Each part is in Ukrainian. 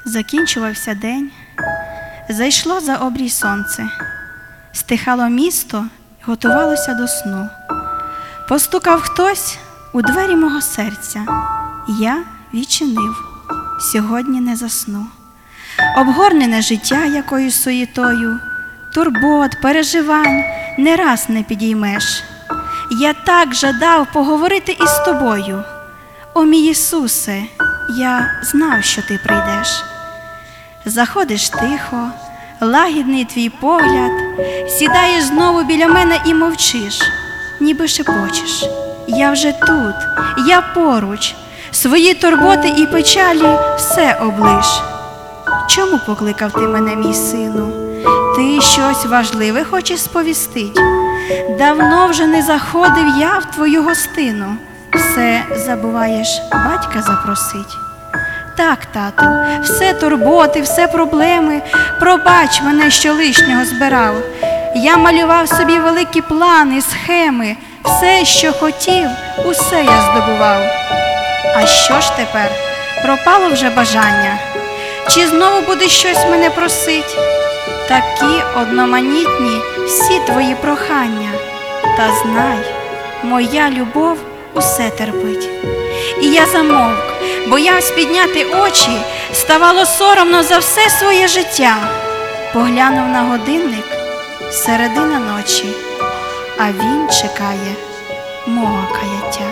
Закінчувався день, зайшло за обрій сонце, стихало місто, готувалося до сну. Постукав хтось у двері мого серця, я відчинив, сьогодні не засну. Обгорнене життя якоюсь суєтою, турбот, переживань не раз не підіймеш. Я так жадав поговорити із тобою. О, мій Ісусе, я знав, що ти прийдеш. Заходиш тихо, лагідний твій погляд, сідаєш знову біля мене і мовчиш, ніби шепочеш. Я вже тут, я поруч, свої турботи і печалі все облиш. Чому покликав ти мене, мій сину? Ти щось важливе хочеш сповістить? Давно вже не заходив я в твою гостину, все забуваєш батька запросить. Так, тату, все турботи, все проблеми, пробач мене, що лишнього збирав. Я малював собі великі плани, схеми, все, що хотів, усе я здобував. А що ж тепер? Пропало вже бажання? Чи знову будеш щось мене просить? Такі одноманітні всі твої прохання. Та знай, моя любов усе терпить. І я замовк, боявся підняти очі, ставало соромно за все своє життя. Поглянув на годинник, середина ночі, а він чекає мого каяття.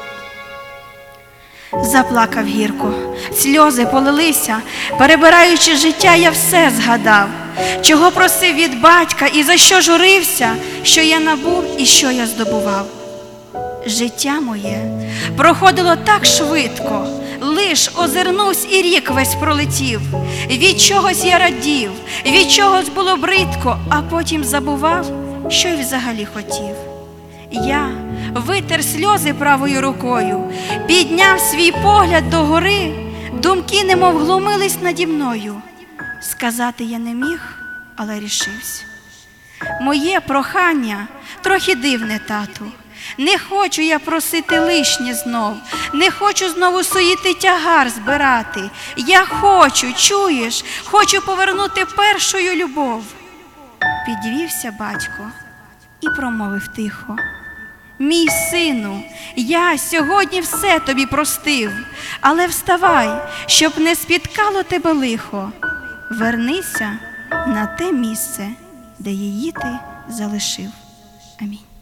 Заплакав гірко, сльози полилися, перебираючи життя, я все згадав. Чого просив від батька і за що журився, що я набув і що я здобував. Життя моє проходило так швидко, лиш озирнувсь і рік весь пролетів. Від чогось я радів, від чогось було бридко, а потім забував, що й взагалі хотів. Я витер сльози правою рукою, підняв свій погляд догори, думки немов глумились наді мною. Сказати я не міг, але рішився. Моє прохання трохи дивне, тату. Не хочу я просити лишнє знов, не хочу знову суїти тягар збирати. Я хочу, чуєш, хочу повернути першою любов. Підвівся батько і промовив тихо: мій сину, я сьогодні все тобі простив, але вставай, щоб не спіткало тебе лихо. Вернися на те місце, де її ти залишив. Амінь.